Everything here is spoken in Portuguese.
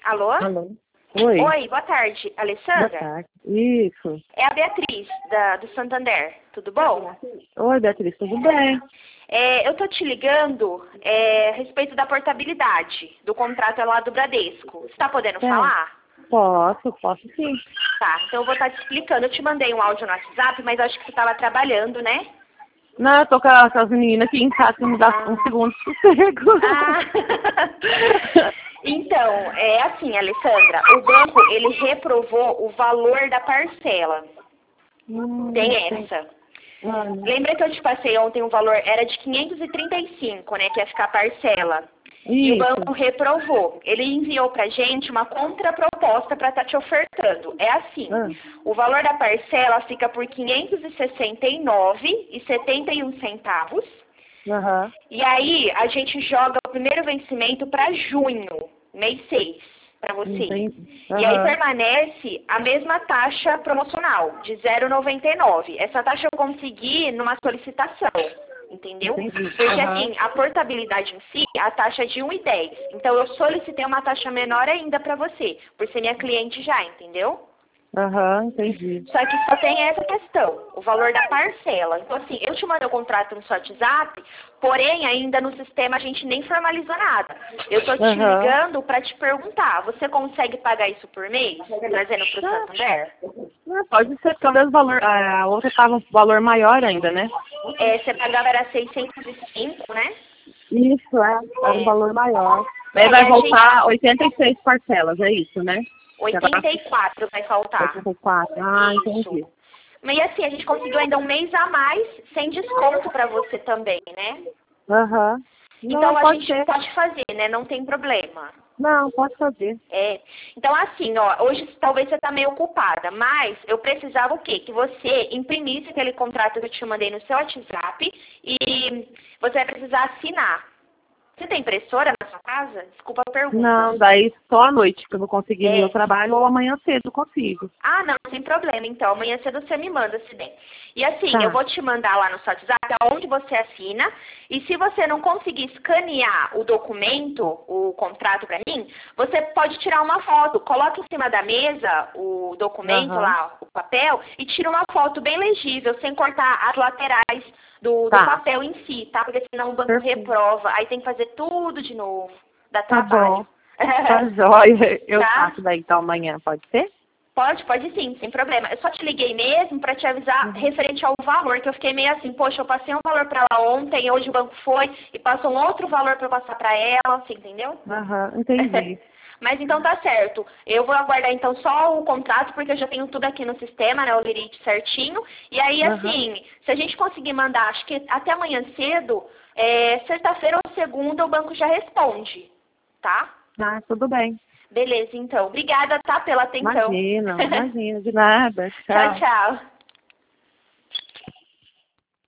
Alô? Alô? Oi. Oi, boa tarde. Boa Alessandra? tarde. Isso. É a Beatriz, do Santander. Tudo bom? Oi, Beatriz, tudo bem? Eu tô te ligando a respeito da portabilidade do contrato lá do Bradesco. Você tá podendo falar? Posso sim. Tá, então eu vou estar te explicando. Eu te mandei um áudio no WhatsApp, mas acho que você estava trabalhando, né? Não, eu tô com as meninas aqui em casa, que me dá um segundo de sossego. Então, é assim, Alessandra, o banco, ele reprovou o valor da parcela. Tem essa. Lembra que eu te passei ontem o valor, era de 535, né, que ia ficar a parcela. E o banco reprovou. Ele enviou pra gente uma contraproposta para estar te ofertando. É assim, o valor da parcela fica por R$ 569,71. E aí a gente joga o primeiro vencimento para junho, mês 6, para você. E aí permanece a mesma taxa promocional, de 0,99. Essa taxa eu consegui numa solicitação. Entendeu? Porque assim, a portabilidade em si, a taxa é de 1,10. Então eu solicitei uma taxa menor ainda para você, por ser minha cliente já, entendeu? Entendi. Só que só tem essa questão, o valor da parcela. Então assim, eu te mandei o contrato no seu WhatsApp, porém ainda no sistema a gente nem formalizou nada. Eu tô te ligando para te perguntar, você consegue pagar isso por mês, trazendo pro Santander? Pode ser, porque o mesmo valor, a outra estava um valor maior ainda, né? Você pagava era 605, né? Isso, era um valor maior. Aí vai voltar 86 parcelas, é isso, né? 84 vai faltar. 84, entendi. Mas assim, a gente conseguiu ainda um mês a mais sem desconto para você também, né? Então a gente pode fazer, né? Não tem problema. Não, pode fazer. Então assim, ó, hoje talvez você tá meio ocupada, mas eu precisava o quê? Que você imprimisse aquele contrato que eu te mandei no seu WhatsApp e você vai precisar assinar. Você tem impressora na sua casa? Desculpa a pergunta. Não, daí só à noite que eu vou conseguir meu trabalho ou amanhã cedo consigo. Não, sem problema. Então, amanhã cedo você me manda, se der. E assim, eu vou te mandar lá no seu WhatsApp aonde você assina. E se você não conseguir escanear o documento, o contrato pra mim, você pode tirar uma foto. Coloca em cima da mesa o documento lá, o papel, e tira uma foto bem legível, sem cortar as laterais do papel em si, tá? Porque senão o banco reprova. Aí tem que fazer tudo de novo. Dá trabalho. Tá jóia. Eu faço daí então amanhã, pode ser? Pode sim, sem problema. Eu só te liguei mesmo para te avisar referente ao valor, que eu fiquei meio assim, poxa, eu passei um valor para ela ontem, hoje o banco foi e passou um outro valor para eu passar para ela, você entendeu? Entendi. Mas então tá certo. Eu vou aguardar então só o contrato, porque eu já tenho tudo aqui no sistema, né, o limite certinho. E aí, assim, se a gente conseguir mandar, acho que até amanhã cedo, sexta-feira ou segunda, o banco já responde, tá? Tudo bem. Beleza, então. Obrigada, tá, pela atenção. Imagina, de nada. Tchau, tchau.